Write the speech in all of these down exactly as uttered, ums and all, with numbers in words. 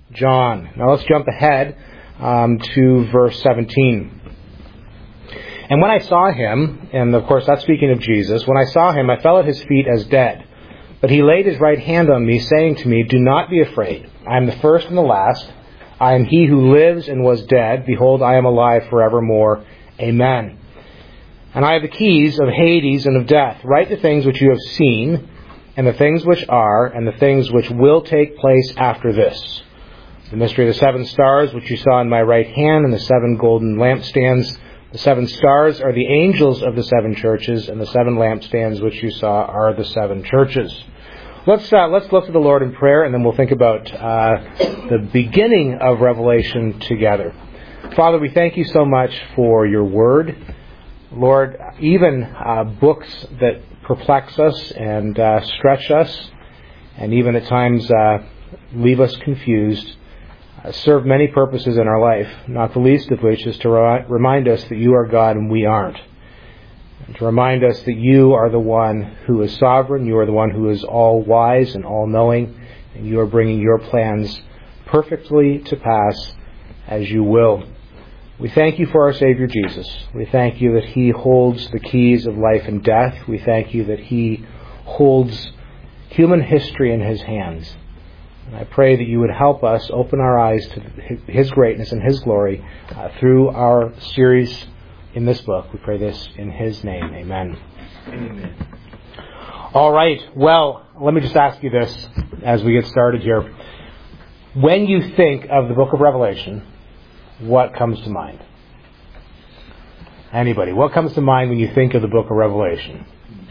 John. Now let's jump ahead um, to verse seventeen. And when I saw him, and of course that's speaking of Jesus, when I saw him, I fell at his feet as dead. But he laid his right hand on me, saying to me, do not be afraid. I am the first and the last. I am he who lives and was dead. Behold, I am alive forevermore. Amen. And I have the keys of Hades and of death. Write the things which you have seen, and the things which are, and the things which will take place after this. The mystery of the seven stars, which you saw in my right hand, and the seven golden lampstands. The seven stars are the angels of the seven churches, and the seven lampstands which you saw are the seven churches. Let's uh, let's look to the Lord in prayer, and then we'll think about uh, the beginning of Revelation together. Father, we thank you so much for your word. Lord, even uh, books that perplex us and uh, stretch us, and even at times uh, leave us confused, Uh, serve many purposes in our life, not the least of which is to ri- remind us that you are God and we aren't. And to remind us that you are the one who is sovereign, you are the one who is all-wise and all-knowing, and you are bringing your plans perfectly to pass as you will. We thank you for our Savior Jesus. We thank you that he holds the keys of life and death. We thank you that he holds human history in his hands. And I pray that you would help us open our eyes to his greatness and his glory uh, through our series in this book. We pray this in his name. Amen. Amen. All right. Well, let me just ask you this as we get started here. When you think of the book of Revelation, what comes to mind? Anybody? What comes to mind when you think of the book of Revelation?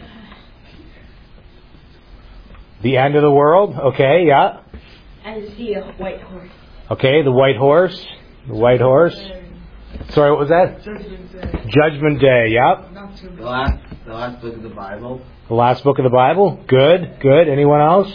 The end of the world? Okay, yeah. I see a white horse. Okay, the white horse. The white horse. Sorry, what was that? Judgment Day. Judgment Day, yep. Not too The much. last, the last book of the Bible. The last book of the Bible. Good, good. Anyone else?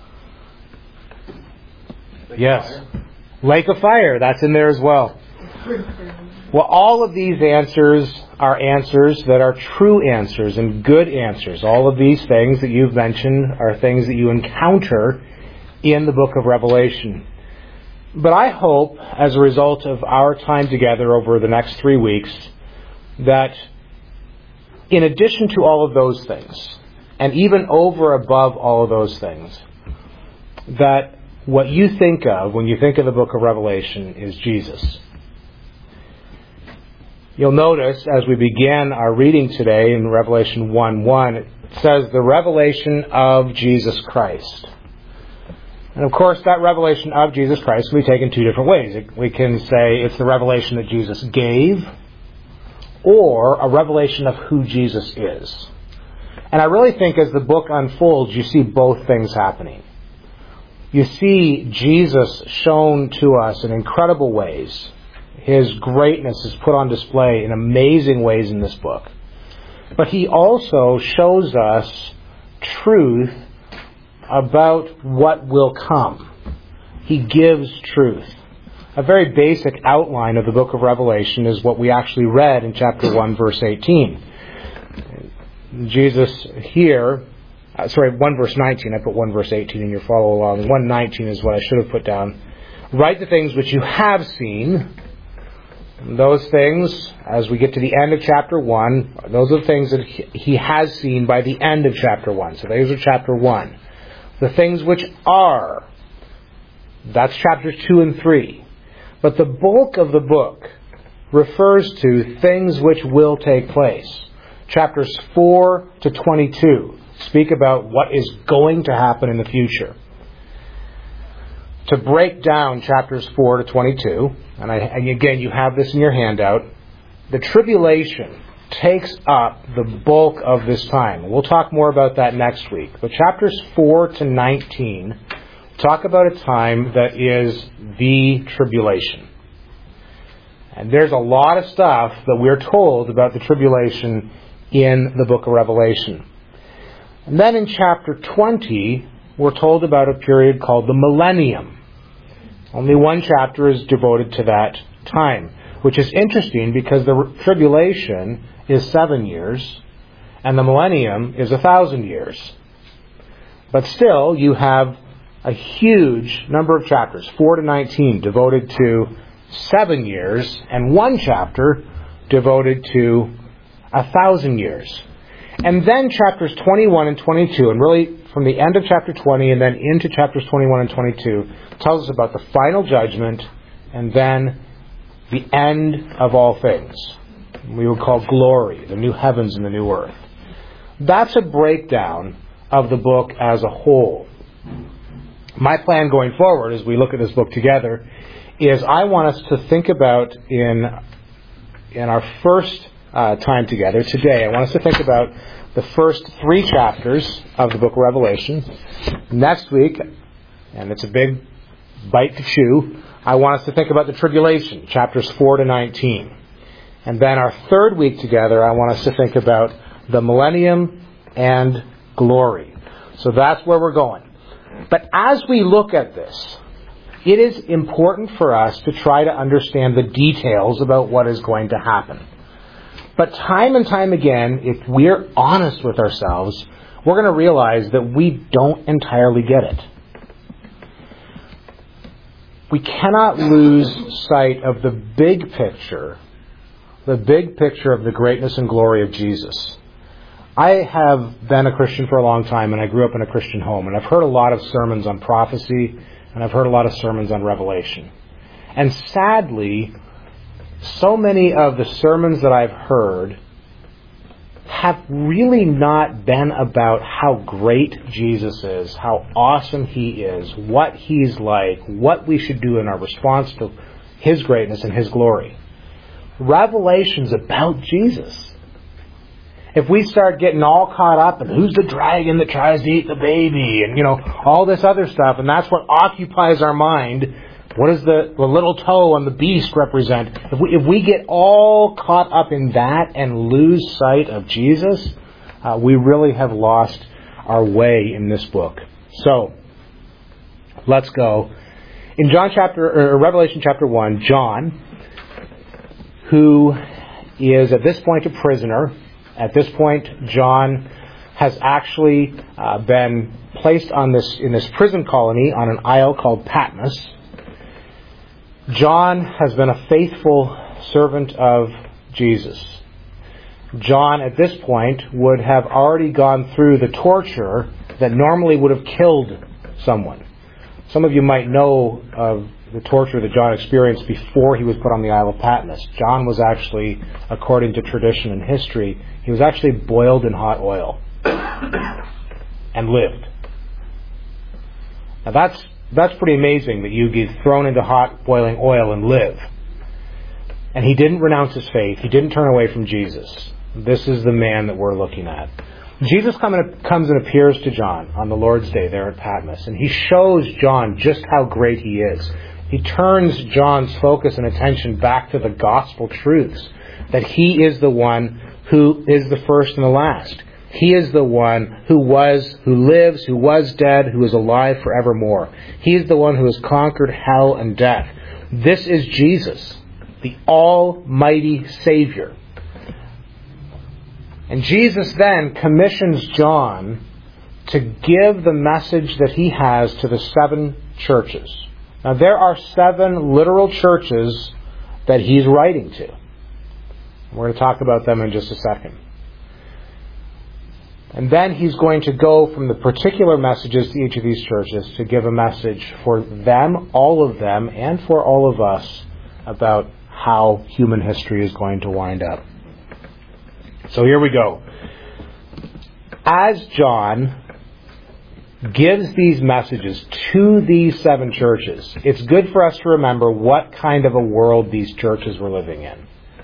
Lake Yes. of Fire. Lake of Fire, that's in there as well. Well, all of these answers are answers that are true answers and good answers. All of these things that you've mentioned are things that you encounter in the book of Revelation. But I hope, as a result of our time together over the next three weeks, that in addition to all of those things, and even over above all of those things, that what you think of when you think of the book of Revelation is Jesus. You'll notice as we begin our reading today in Revelation one one, it says the revelation of Jesus Christ. And of course, that revelation of Jesus Christ can be taken two different ways. We can say it's the revelation that Jesus gave, or a revelation of who Jesus is. And I really think as the book unfolds, you see both things happening. You see Jesus shown to us in incredible ways. His greatness is put on display in amazing ways in this book. But he also shows us truth about what will come. He gives truth. A very basic outline of the book of Revelation is what we actually read in chapter one, verse eighteen. Jesus here, uh, sorry, one verse nineteen, I put one verse eighteen in your follow along. one nineteen is what I should have put down. Write the things which you have seen. And those things, as we get to the end of chapter one, those are the things that he has seen by the end of chapter one. So those are chapter one. The things which are, that's chapters two and three. But the bulk of the book refers to things which will take place. Chapters four to twenty-two speak about what is going to happen in the future. To break down chapters four to twenty-two, and, I, and again you have this in your handout, the tribulation takes up the bulk of this time. We'll talk more about that next week. But chapters four to nineteen talk about a time that is the tribulation. And there's a lot of stuff that we're told about the tribulation in the book of Revelation. And then in chapter twenty, we're told about a period called the millennium. Only one chapter is devoted to that time, which is interesting because the tribulation is seven years and the millennium is a thousand years. But still, you have a huge number of chapters, four to nineteen, devoted to seven years, and one chapter devoted to a thousand years. And then chapters twenty-one and twenty-two, and really from the end of chapter twenty and then into chapters twenty-one and twenty-two, tells us about the final judgment and then the end of all things. We would call glory, the new heavens and the new earth. That's a breakdown of the book as a whole. My plan going forward, as we look at this book together, is I want us to think about in, in our first uh, time together today, I want us to think about the first three chapters of the book of Revelation. Next week, and it's a big bite to chew, I want us to think about the tribulation, chapters four to nineteen. And then our third week together, I want us to think about the millennium and glory. So that's where we're going. But as we look at this, it is important for us to try to understand the details about what is going to happen. But time and time again, if we're honest with ourselves, we're going to realize that we don't entirely get it. We cannot lose sight of the big picture, the big picture of the greatness and glory of Jesus. I have been a Christian for a long time, and I grew up in a Christian home, and I've heard a lot of sermons on prophecy, and I've heard a lot of sermons on Revelation. And sadly, so many of the sermons that I've heard have really not been about how great Jesus is, how awesome He is, what He's like, what we should do in our response to His greatness and His glory. Revelation's about Jesus. If we start getting all caught up in who's the dragon that tries to eat the baby and, you know, all this other stuff, and that's what occupies our mind, what does the, the little toe on the beast represent? If we, if we get all caught up in that and lose sight of Jesus, uh, we really have lost our way in this book. So, let's go. In John chapter, or Revelation chapter one, John, who is at this point a prisoner. At this point, John has actually uh, been placed on this in this prison colony on an isle called Patmos. John has been a faithful servant of Jesus. John, at this point, would have already gone through the torture that normally would have killed someone. Some of you might know of the torture that John experienced before he was put on the Isle of Patmos. John was actually, according to tradition and history, he was actually boiled in hot oil and lived. Now that's that's pretty amazing that you get thrown into hot boiling oil and live. And he didn't renounce his faith. He didn't turn away from Jesus. This is the man that we're looking at. Jesus comes and appears to John on the Lord's Day there at Patmos, and he shows John just how great he is. He turns John's focus and attention back to the gospel truths, that he is the one who is the first and the last. He is the one who was, who lives, who was dead, who is alive forevermore. He is the one who has conquered hell and death. This is Jesus, the Almighty Savior. And Jesus then commissions John to give the message that he has to the seven churches. Now, there are seven literal churches that he's writing to. We're going to talk about them in just a second. And then he's going to go from the particular messages to each of these churches to give a message for them, all of them, and for all of us about how human history is going to wind up. So here we go. As John gives these messages to these seven churches, it's good for us to remember what kind of a world these churches were living in.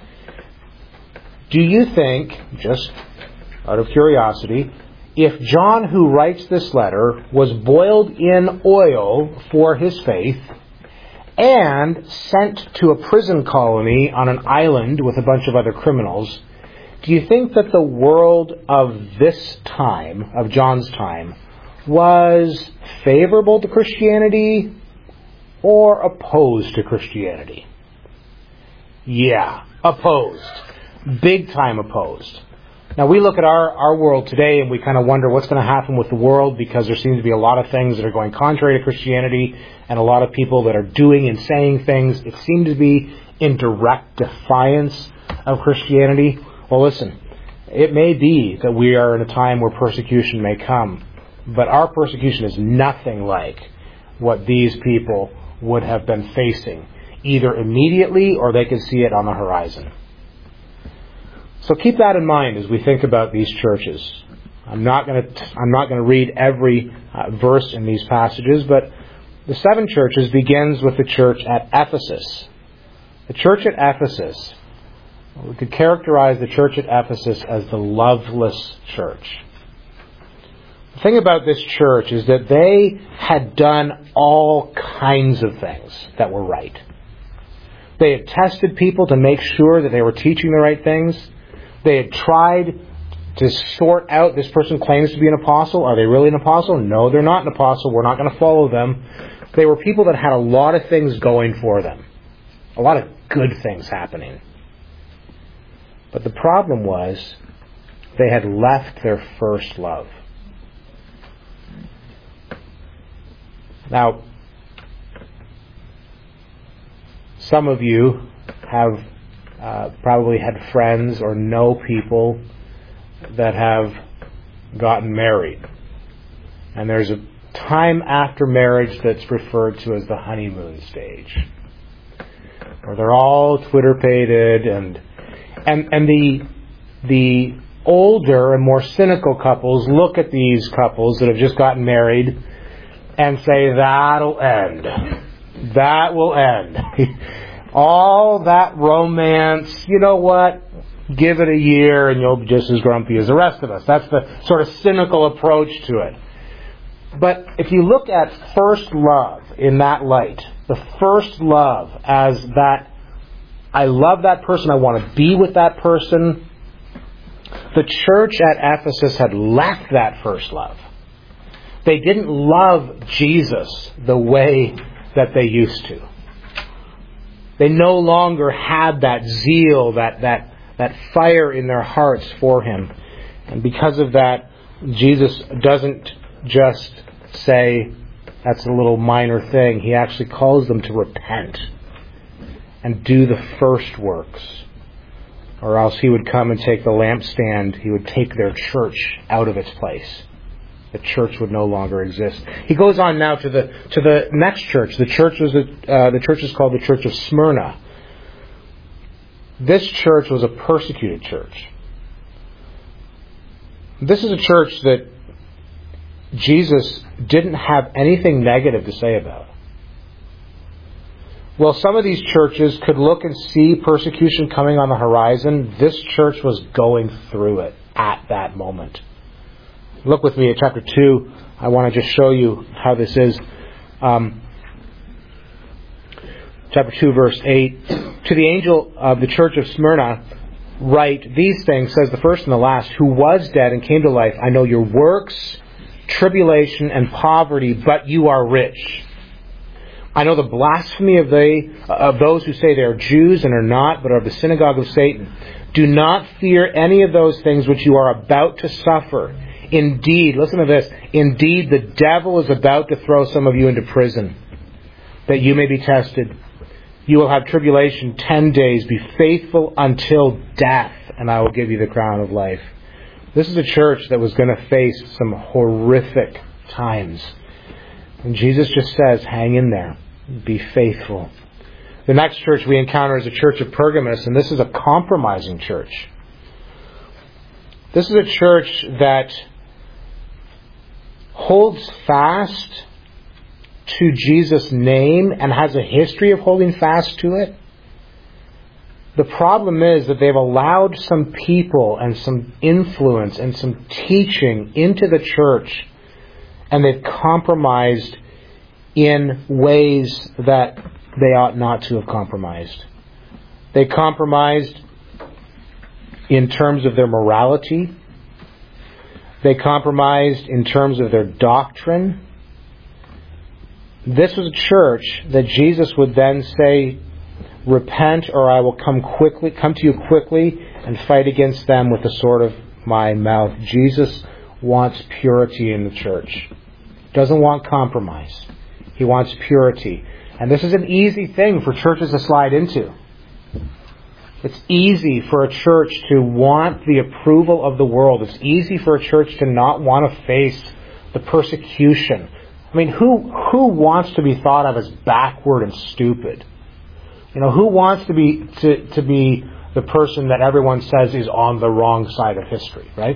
Do you think, just out of curiosity, if John, who writes this letter, was boiled in oil for his faith and sent to a prison colony on an island with a bunch of other criminals, do you think that the world of this time, of John's time, was favorable to Christianity or opposed to Christianity? Yeah, opposed. Big time opposed. Now, we look at our, our world today and we kind of wonder what's going to happen with the world, because there seems to be a lot of things that are going contrary to Christianity and a lot of people that are doing and saying things that seem to be in direct defiance of Christianity. Well, listen, it may be that we are in a time where persecution may come, but our persecution is nothing like what these people would have been facing, either immediately or they could see it on the horizon. So keep that in mind as we think about these churches. I'm not going to I'm not going to read every uh, verse in these passages, but the seven churches begins with the church at Ephesus. The church at Ephesus, we could characterize the church at Ephesus as the loveless church. The thing about this church is that they had done all kinds of things that were right. They had tested people to make sure that they were teaching the right things. They had tried to sort out, this person claims to be an apostle. Are they really an apostle? No, they're not an apostle. We're not going to follow them. They were people that had a lot of things going for them. A lot of good things happening. But the problem was they had left their first love. Now, some of you have uh, probably had friends or know people that have gotten married. And there's a time after marriage that's referred to as the honeymoon stage, where they're all Twitter-pated, and and and the the older and more cynical couples look at these couples that have just gotten married and say, that'll end. That will end. All that romance, you know what? Give it a year and you'll be just as grumpy as the rest of us. That's the sort of cynical approach to it. But if you look at first love in that light, the first love as that, I love that person, I want to be with that person, the church at Ephesus had left that first love. They didn't love Jesus the way that they used to. They no longer had that zeal, that that that fire in their hearts for Him. And because of that, Jesus doesn't just say, that's a little minor thing. He actually calls them to repent and do the first works. Or else He would come and take the lampstand. He would take their church out of its place. The church would no longer exist. He goes on now to the to the next church. The church was a, uh, the church is called the Church of Smyrna. This church was a persecuted church. This is a church that Jesus didn't have anything negative to say about. Well, some of these churches could look and see persecution coming on the horizon. This church was going through it at that moment. Look with me at chapter two. I want to just show you how this is. Um, chapter two, verse eight. To the angel of the church of Smyrna, write these things, says the first and the last, who was dead and came to life. I know your works, tribulation, and poverty, but you are rich. I know the blasphemy of they of those who say they are Jews and are not, but are of the synagogue of Satan. Do not fear any of those things which you are about to suffer. Indeed, listen to this, indeed the devil is about to throw some of you into prison, that you may be tested. You will have tribulation ten days. Be faithful until death, and I will give you the crown of life. This is a church that was going to face some horrific times. And Jesus just says, hang in there. Be faithful. The next church we encounter is a church of Pergamos, and this is a compromising church. This is a church that holds fast to Jesus' name and has a history of holding fast to it. The problem is that they've allowed some people and some influence and some teaching into the church, and they've compromised in ways that they ought not to have compromised. They compromised in terms of their morality. They compromised in terms of their doctrine. This was a church that Jesus would then say, repent or I will come quickly, come to you quickly and fight against them with the sword of my mouth. Jesus wants purity in the church. Doesn't want compromise. He wants purity. And this is an easy thing for churches to slide into. It's easy for a church to want the approval of the world. It's easy for a church to not want to face the persecution. I mean, who who wants to be thought of as backward and stupid? You know, who wants to be to, to be the person that everyone says is on the wrong side of history, right?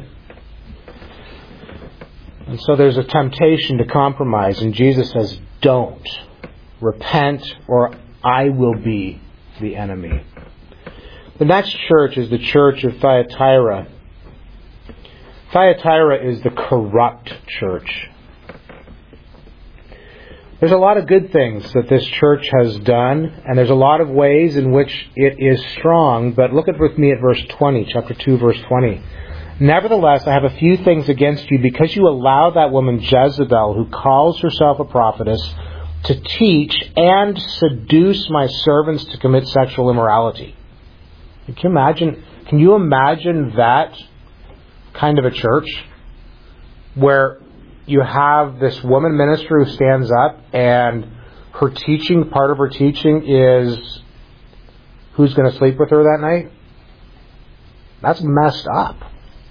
And so there's a temptation to compromise, and Jesus says, don't. Repent, or I will be the enemy. The next church is the church of Thyatira. Thyatira is the corrupt church. There's a lot of good things that this church has done, and there's a lot of ways in which it is strong, but look at with me at verse twenty, chapter two, verse twenty. Nevertheless, I have a few things against you, because you allow that woman Jezebel, who calls herself a prophetess, to teach and seduce my servants to commit sexual immorality. Can you imagine, can you imagine that kind of a church where you have this woman minister who stands up and her teaching, part of her teaching is who's going to sleep with her that night? That's messed up.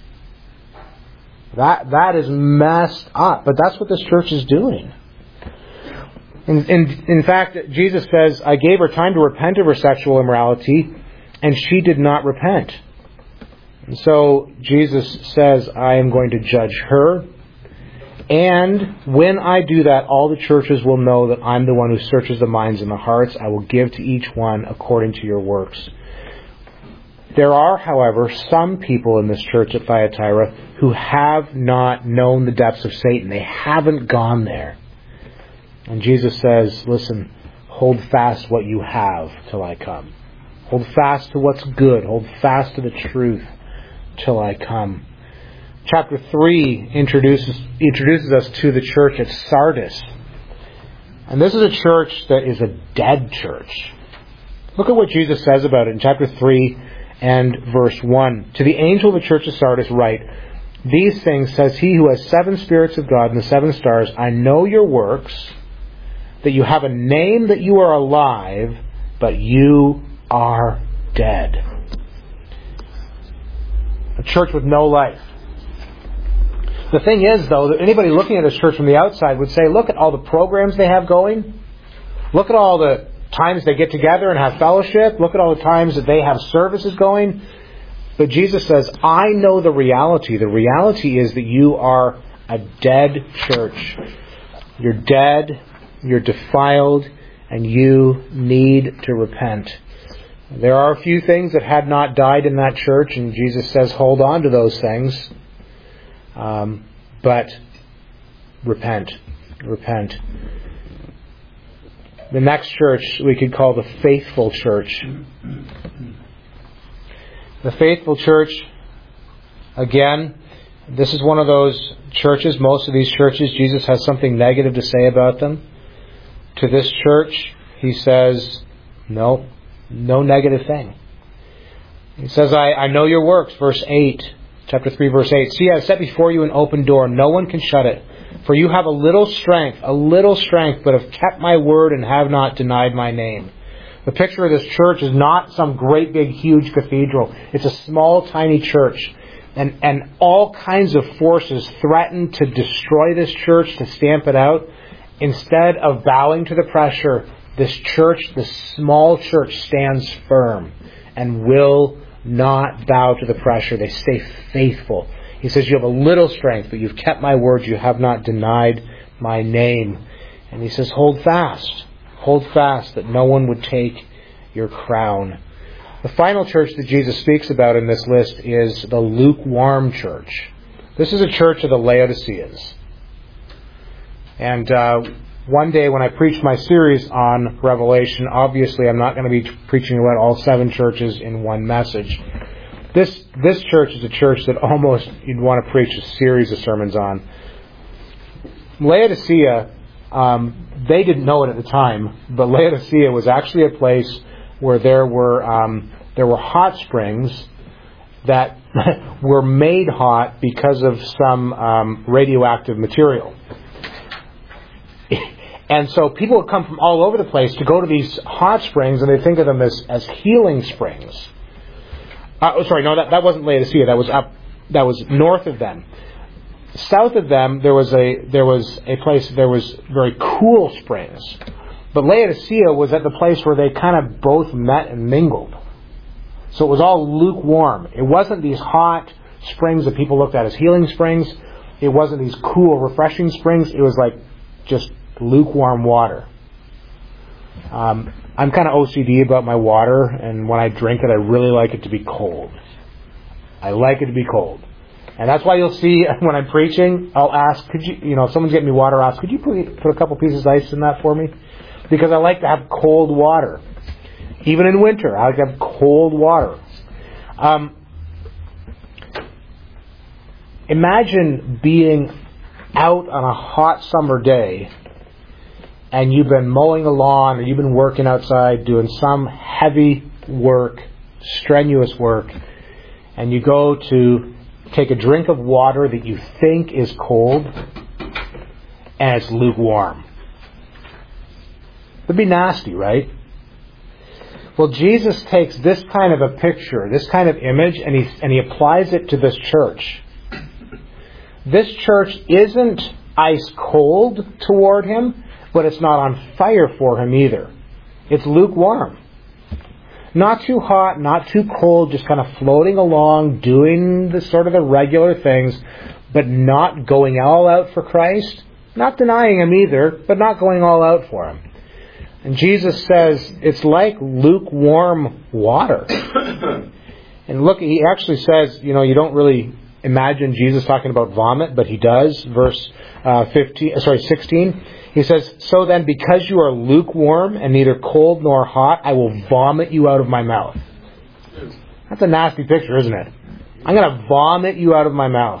That that is messed up. But that's what this church is doing. In, in, in fact, Jesus says, I gave her time to repent of her sexual immorality, and she did not repent. And so Jesus says, I am going to judge her. And when I do that, all the churches will know that I'm the one who searches the minds and the hearts. I will give to each one according to your works. There are, however, some people in this church at Thyatira who have not known the depths of Satan. They haven't gone there. And Jesus says, listen, hold fast what you have till I come. Hold fast to what's good. Hold fast to the truth till I come. Chapter three introduces introduces us to the church at Sardis. And this is a church that is a dead church. Look at what Jesus says about it in chapter three and verse one. To the angel of the church of Sardis write, these things says he who has seven spirits of God and the seven stars, I know your works, that you have a name that you are alive, but you are dead. A church with no life. The thing is, though, that anybody looking at this church from the outside would say, look at all the programs they have going. Look at all the times they get together and have fellowship. Look at all the times that they have services going. But Jesus says, I know the reality. The reality is that you are a dead church. You're dead, you're defiled, and you need to repent. There are a few things that had not died in that church, and Jesus says, hold on to those things. Um, but repent. Repent. The next church we could call the faithful church. The faithful church, again, this is one of those churches, most of these churches, Jesus has something negative to say about them. To this church, he says, no, no negative thing. He says, I, I know your works, verse eight. Chapter three, verse eight. See, I have set before you an open door. No one can shut it. For you have a little strength, a little strength, but have kept my word and have not denied my name. The picture of this church is not some great big huge cathedral. It's a small tiny church. And, and all kinds of forces threaten to destroy this church, to stamp it out. Instead of bowing to the pressure, this church, this small church, stands firm and will not bow to the pressure. They stay faithful. He says, you have a little strength, but you've kept my words. You have not denied my name. And he says, hold fast. Hold fast that no one would take your crown. The final church that Jesus speaks about in this list is the lukewarm church. This is a church of the Laodiceans. And uh, one day when I preach my series on Revelation, obviously I'm not going to be preaching about all seven churches in one message. This this church is a church that almost you'd want to preach a series of sermons on. Laodicea, um, they didn't know it at the time, but Laodicea was actually a place where there were um, there were hot springs that were made hot because of some um, radioactive material. And so people would come from all over the place to go to these hot springs, and they think of them as, as healing springs. Uh, oh, sorry, no, that, that wasn't Laodicea. That was up. That was north of them. South of them, there was a there was a place. There was very cool springs, but Laodicea was at the place where they kind of both met and mingled. So it was all lukewarm. It wasn't these hot springs that people looked at as healing springs. It wasn't these cool, refreshing springs. It was like just lukewarm water. Um, I'm kind of O C D about my water, and when I drink it, I really like it to be cold. I like it to be cold. And that's why you'll see when I'm preaching, I'll ask, could you, you know, if someone's getting me water, I'll ask, could you put, put a couple pieces of ice in that for me? Because I like to have cold water. Even in winter, I like to have cold water. Um, imagine being out on a hot summer day, and you've been mowing a lawn, or you've been working outside doing some heavy work, strenuous work, and you go to take a drink of water that you think is cold, and it's lukewarm. It'd be nasty, right? Well, Jesus takes this kind of a picture, this kind of image, and he, and he applies it to this church. This church isn't ice cold toward him, but it's not on fire for him either. It's lukewarm. Not too hot, not too cold, just kind of floating along, doing the sort of the regular things, but not going all out for Christ. Not denying him either, but not going all out for him. And Jesus says it's like lukewarm water. And look, he actually says, you know, you don't really imagine Jesus talking about vomit, but he does. Verse uh, fifteen, sorry, sixteen. He says, "So then, because you are lukewarm and neither cold nor hot, I will vomit you out of my mouth." That's a nasty picture, isn't it? I'm going to vomit you out of my mouth.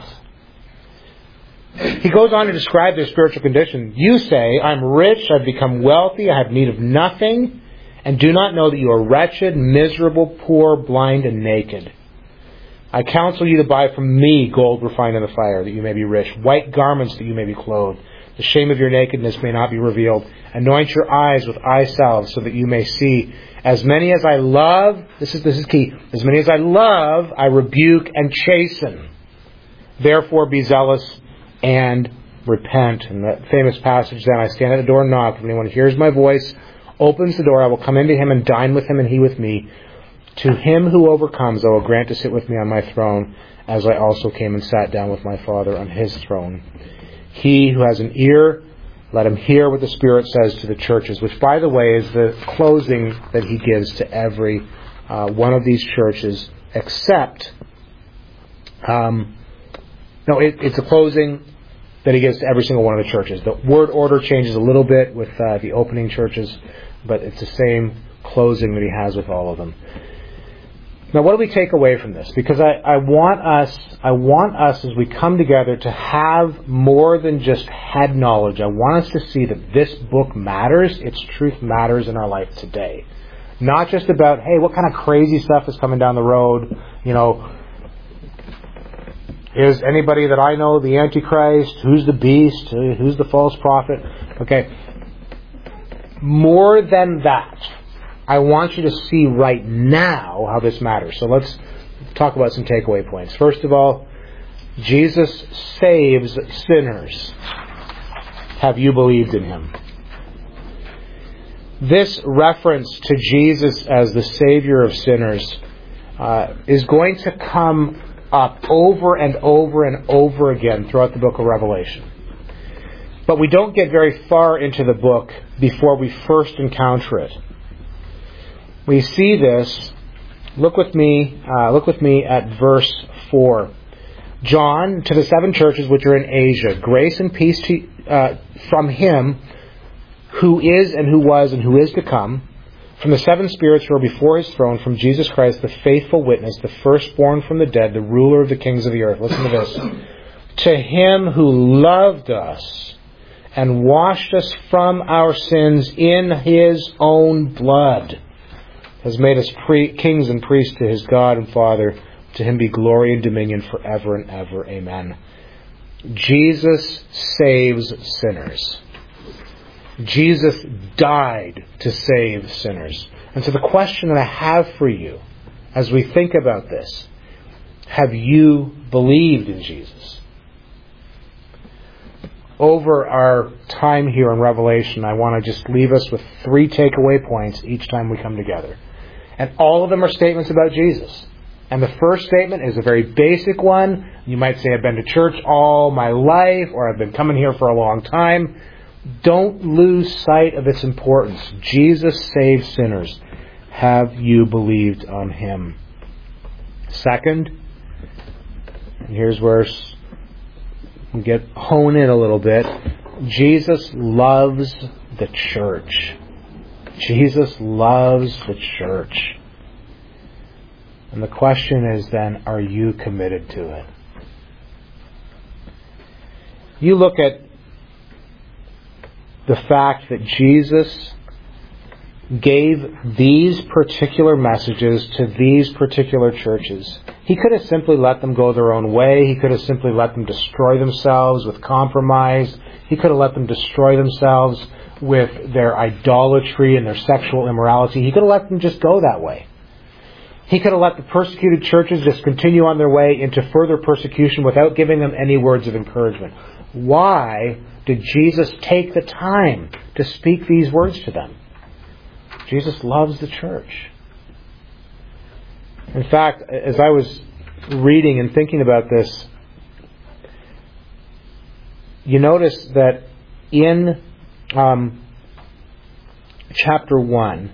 He goes on to describe their spiritual condition. "You say, I'm rich, I've become wealthy, I have need of nothing, and do not know that you are wretched, miserable, poor, blind, and naked. I counsel you to buy from me gold refined in the fire, that you may be rich, white garments that you may be clothed. The shame of your nakedness may not be revealed. Anoint your eyes with eye salve so that you may see. As many as I love," this is this is key, "as many as I love, I rebuke and chasten. Therefore be zealous and repent." And that famous passage then, "I stand at the door and knock. If anyone hears my voice, opens the door, I will come into him and dine with him and he with me. To him who overcomes, I will grant to sit with me on my throne, as I also came and sat down with my Father on his throne. He who has an ear, let him hear what the Spirit says to the churches," which, by the way, is the closing that he gives to every uh, one of these churches, except, um, no, it, it's a closing that he gives to every single one of the churches. The word order changes a little bit with uh, the opening churches, but it's the same closing that he has with all of them. Now, what do we take away from this? Because I, I want us, I want us as we come together to have more than just head knowledge. I want us to see that this book matters. Its truth matters in our life today. Not just about, hey, what kind of crazy stuff is coming down the road? You know, is anybody that I know the Antichrist? Who's the beast? Who's the false prophet? Okay. More than that, I want you to see right now how this matters. So let's talk about some takeaway points. First of all, Jesus saves sinners. Have you believed in him? This reference to Jesus as the Savior of sinners uh, is going to come up over and over and over again throughout the book of Revelation. But we don't get very far into the book before we first encounter it. We see this. Look with me. Uh, look with me at verse four. "John, to the seven churches which are in Asia, grace and peace to, uh, from him who is and who was and who is to come, from the seven spirits who are before his throne, from Jesus Christ, the faithful witness, the firstborn from the dead, the ruler of the kings of the earth." Listen to this. "To him who loved us and washed us from our sins in his own blood, has made us pre- kings and priests to his God and Father. To him be glory and dominion forever and ever. Amen. Jesus saves sinners. Jesus died to save sinners. And so the question that I have for you as we think about this, have you believed in Jesus? Over our time here in Revelation, I want to just leave us with three takeaway points each time we come together. And all of them are statements about Jesus. And the first statement is a very basic one. You might say, I've been to church all my life, or I've been coming here for a long time. Don't lose sight of its importance. Jesus saves sinners. Have you believed on him? Second, and here's where we get hone in a little bit. Jesus loves the church. Jesus loves the church. And the question is then, are you committed to it? You look at the fact that Jesus gave these particular messages to these particular churches. He could have simply let them go their own way. He could have simply let them destroy themselves with compromise. He could have let them destroy themselves with their idolatry and their sexual immorality. He could have let them just go that way. He could have let the persecuted churches just continue on their way into further persecution without giving them any words of encouragement. Why did Jesus take the time to speak these words to them? Jesus loves the church. In fact, as I was reading and thinking about this, you notice that in um, chapter one,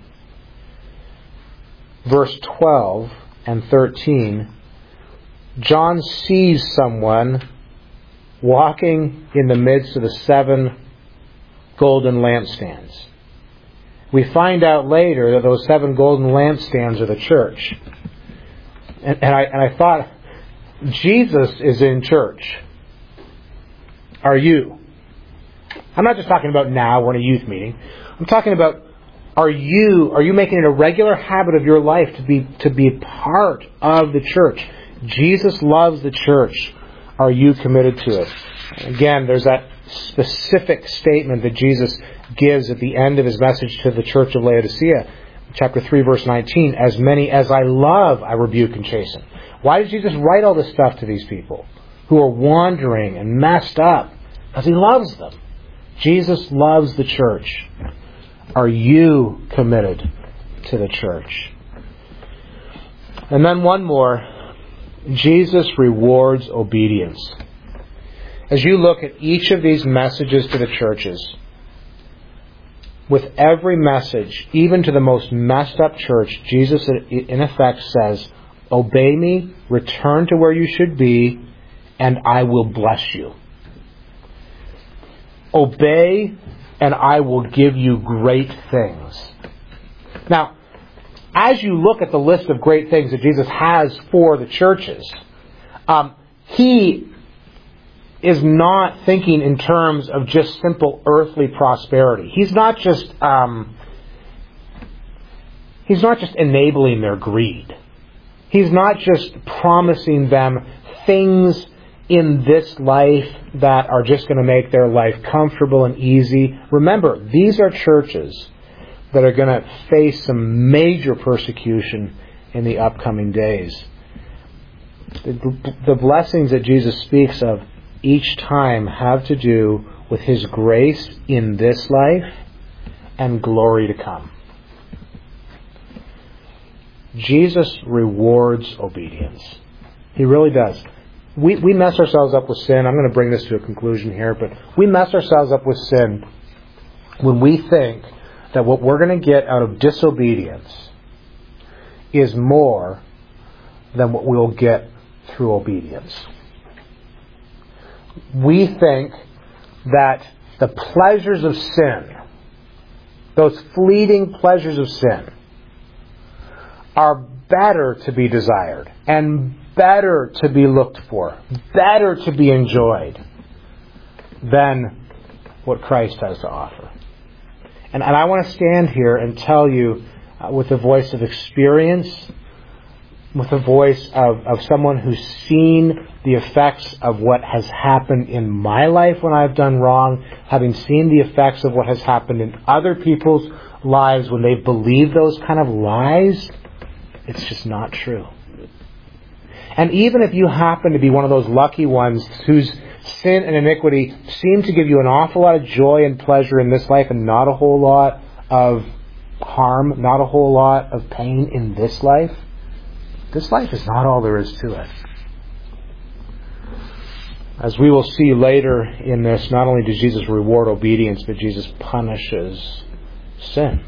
verse twelve and thirteen, John sees someone walking in the midst of the seven golden lampstands. We find out later that those seven golden lampstands are the church. And, and, I, and I thought, Jesus is in church. Are you? I'm not just talking about now, we're in a youth meeting. I'm talking about, are you are you making it a regular habit of your life to be to be part of the church? Jesus loves the church. Are you committed to it? Again, there's that specific statement that Jesus gives at the end of his message to the church of Laodicea, chapter three, verse nineteen. As many as I love, I rebuke and chasten. Why did Jesus write all this stuff to these people who are wandering and messed up? Because he loves them. Jesus loves the church. Are you committed to the church? And then one more. Jesus rewards obedience. As you look at each of these messages to the churches, with every message, even to the most messed up church, Jesus in effect says, obey me, return to where you should be, and I will bless you. Obey, and I will give you great things. Now, as you look at the list of great things that Jesus has for the churches, um, he is not thinking in terms of just simple earthly prosperity. He's not just um, he's not just enabling their greed. He's not just promising them things in this life that are just going to make their life comfortable and easy. Remember, these are churches that are going to face some major persecution in the upcoming days. The, the blessings that Jesus speaks of each time have to do with his grace in this life and glory to come. Jesus rewards obedience. He really does. We, we mess ourselves up with sin. I'm going to bring this to a conclusion here, but we mess ourselves up with sin when we think that what we're going to get out of disobedience is more than what we'll get through obedience. We think that the pleasures of sin, those fleeting pleasures of sin, are better to be desired and better to be looked for, better to be enjoyed than what Christ has to offer. And, and I want to stand here and tell you uh, with the voice of experience with the voice of, of someone who's seen the effects of what has happened in my life when I've done wrong, having seen the effects of what has happened in other people's lives when they've believed those kind of lies. It's just not true. And even if you happen to be one of those lucky ones whose sin and iniquity seem to give you an awful lot of joy and pleasure in this life and not a whole lot of harm, not a whole lot of pain in this life, this life is not all there is to it. As we will see later in this, not only does Jesus reward obedience, but Jesus punishes sin.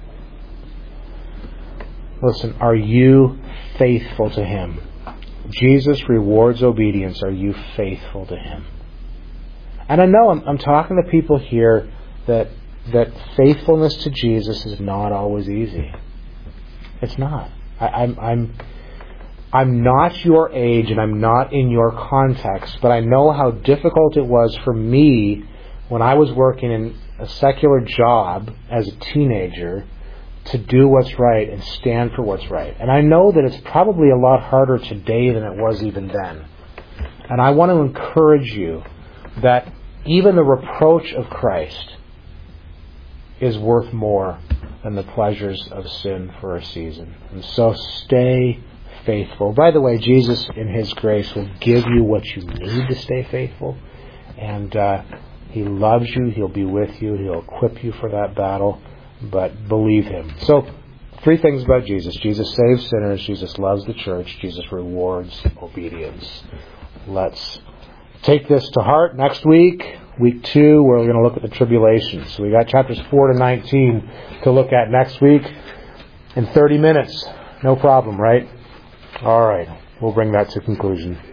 Listen, are you faithful to Him? Jesus rewards obedience. Are you faithful to Him? And I know I'm, I'm talking to people here that that faithfulness to Jesus is not always easy. It's not. I, I'm I'm I'm not your age and I'm not in your context, but I know how difficult it was for me when I was working in a secular job as a teenager to do what's right and stand for what's right. And I know that it's probably a lot harder today than it was even then. And I want to encourage you that even the reproach of Christ is worth more than the pleasures of sin for a season. And so stay faithful. By the way, Jesus in His grace will give you what you need to stay faithful. And uh, He loves you. He'll be with you. He'll equip you for that battle. But believe Him. So, three things about Jesus. Jesus saves sinners. Jesus loves the church. Jesus rewards obedience. Let's take this to heart. Next week, week two, we're going to look at the tribulation. So we got chapters four to nineteen to look at next week in thirty minutes. No problem, right? All right. We'll bring that to conclusion.